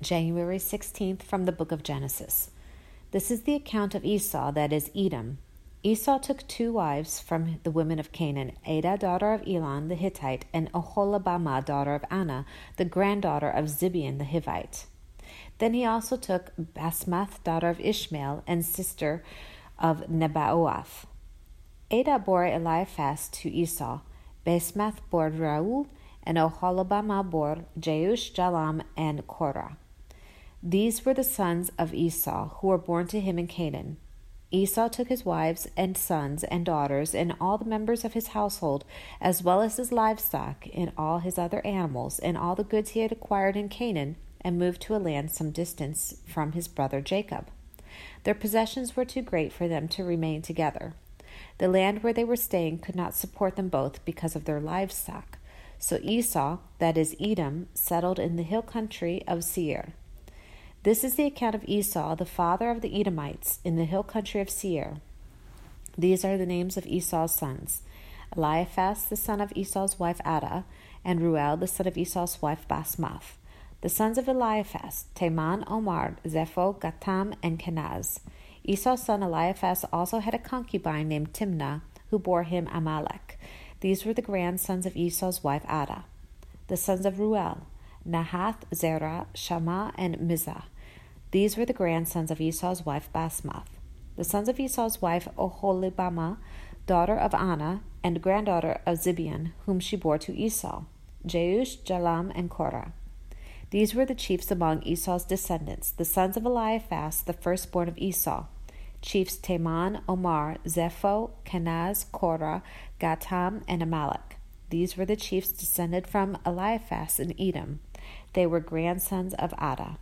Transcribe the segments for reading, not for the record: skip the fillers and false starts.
January 16th from the book of Genesis. This is the account of Esau, that is Edom. Esau took 2 wives from the women of Canaan, Adah, daughter of Elon the Hittite, and Oholibamah, daughter of Anah, the granddaughter of Zibeon the Hivite. Then he also took Basmath, daughter of Ishmael, and sister of Nebaioth. Adah bore Eliphaz to Esau. Basmath bore Reuel, and Oholibamah bore Jeush, Jalam, and Korah. These were the sons of Esau, who were born to him in Canaan. Esau took his wives and sons and daughters and all the members of his household, as well as his livestock and all his other animals and all the goods he had acquired in Canaan, and moved to a land some distance from his brother Jacob. Their possessions were too great for them to remain together. The land where they were staying could not support them both because of their livestock. So Esau, that is Edom, settled in the hill country of Seir. This is the account of Esau, the father of the Edomites, in the hill country of Seir. These are the names of Esau's sons: Eliphaz, the son of Esau's wife Adah, and Reuel, the son of Esau's wife Basmath. The sons of Eliphaz: Teman, Omar, Zepho, Gatam, and Kenaz. Esau's son Eliphaz also had a concubine named Timnah, who bore him Amalek. These were the grandsons of Esau's wife Adah. The sons of Reuel: Nahath, Zerah, Shammah, and Mizah. These were the grandsons of Esau's wife Basmath. The sons of Esau's wife Oholibamah, daughter of Anah, and granddaughter of Zibeon, whom she bore to Esau: Jeush, Jalam, and Korah. These were the chiefs among Esau's descendants, the sons of Eliphaz, the firstborn of Esau: chiefs Teman, Omar, Zepho, Kenaz, Korah, Gatam, and Amalek. These were the chiefs descended from Eliphaz in Edom. They were grandsons of Adah.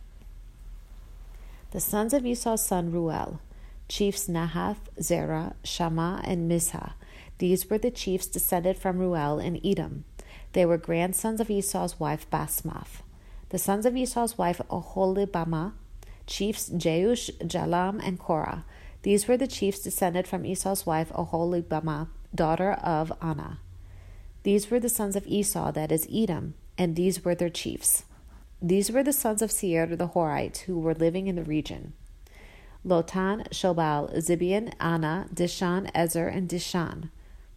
The sons of Esau's son Reuel: chiefs Nahath, Zerah, Shammah, and Mizah. These were the chiefs descended from Reuel in Edom. They were grandsons of Esau's wife Basmath. The sons of Esau's wife Oholibamah: chiefs Jeush, Jalam, and Korah. These were the chiefs descended from Esau's wife Oholibamah, daughter of Anah. These were the sons of Esau, that is Edom, and these were their chiefs. These were the sons of Seir the Horites, who were living in the region: Lotan, Shobal, Zibeon, Anah, Dishan, Ezer, and Dishan.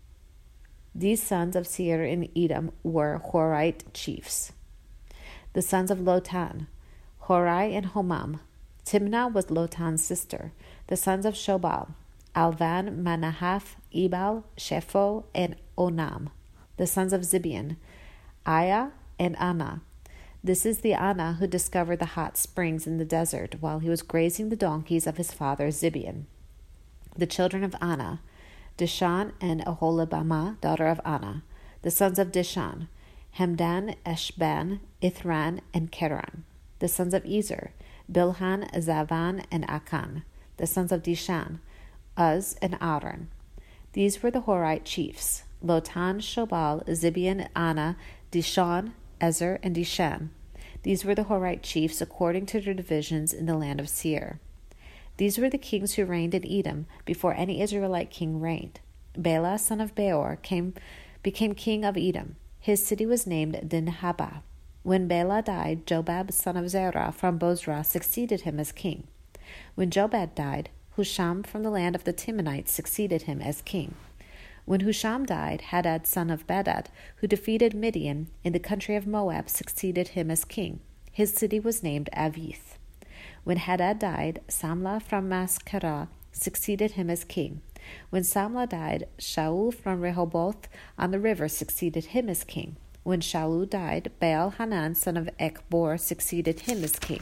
These sons of Seir in Edom were Horite chiefs. The sons of Lotan: Horai and Homam. Timnah was Lotan's sister. The sons of Shobal: Alvan, Manahath, Ebal, Shepho, and Onam. The sons of Zibeon: Aiah and Anah. This is the Anah who discovered the hot springs in the desert while he was grazing the donkeys of his father Zibeon. The children of Anah: Dishan and Oholibamah, daughter of Anah. The sons of Dishan: Hemdan, Eshban, Ithran, and Keran. The sons of Ezer: Bilhan, Zavan, and Akan. The sons of Dishan: Uz and Aaron. These were the Horite chiefs: Lotan, Shobal, Zibeon, Anah, Dishan, Ezer, and Dishan. These were the Horite chiefs according to their divisions in the land of Seir. These were the kings who reigned in Edom before any Israelite king reigned. Bela, son of Beor, became king of Edom. His city was named Dinhabah. When Bela died, Jobab, son of Zerah from Bozrah, succeeded him as king. When Jobab died, Husham from the land of the Timnites succeeded him as king. When Husham died, Hadad, son of Bedad, who defeated Midian in the country of Moab, succeeded him as king. His city was named Avith. When Hadad died, Samlah from Masrekah succeeded him as king. When Samlah died, Shaul from Rehoboth on the river succeeded him as king. When Shaul died, Baal-Hanan, son of Achbor, succeeded him as king.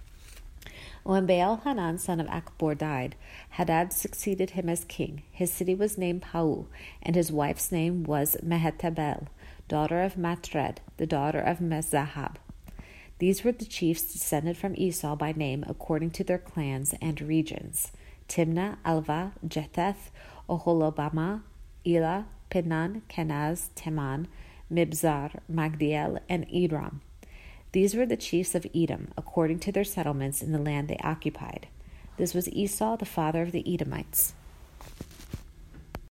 When Baal-Hanan, son of Achbor, died, Hadad succeeded him as king. His city was named Paul, and his wife's name was Mehetabel, daughter of Matred, the daughter of Mezahab. These were the chiefs descended from Esau by name according to their clans and regions: Timnah, Alva, Jetheth, Oholibamah, Elah, Pinan, Kenaz, Teman, Mibzar, Magdiel, and Edrom. These were the chiefs of Edom, according to their settlements in the land they occupied. This was Esau, the father of the Edomites.